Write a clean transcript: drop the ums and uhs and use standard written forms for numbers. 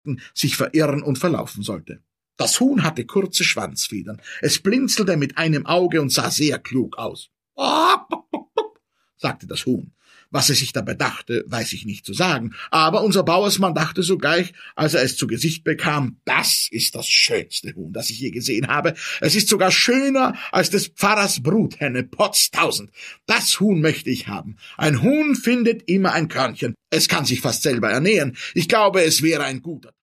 sich verirren und verlaufen sollte. Das Huhn hatte kurze Schwanzfedern. Es blinzelte mit einem Auge und sah sehr klug aus. Sagte das Huhn. Was es sich dabei dachte, weiß ich nicht zu sagen, aber unser Bauersmann dachte sogleich, als er es zu Gesicht bekam, das ist das schönste Huhn, das ich je gesehen habe. Es ist sogar schöner als des Pfarrers Bruthenne, Potztausend. Das Huhn möchte ich haben. Ein Huhn findet immer ein Körnchen. Es kann sich fast selber ernähren. Ich glaube, es wäre ein guter